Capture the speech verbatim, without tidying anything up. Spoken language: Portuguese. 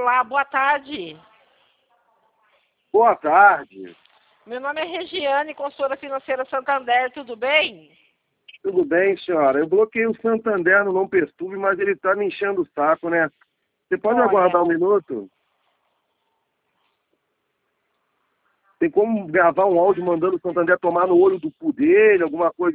Olá, boa tarde. Boa tarde. Meu nome é Regiane, consultora financeira Santander, tudo bem? Tudo bem, senhora? Eu bloqueei o Santander no Não Perturbe, mas ele está me enchendo o saco, né? Você pode Olha, aguardar um minuto? Tem como gravar um áudio mandando o Santander tomar no olho do cu dele, alguma coisa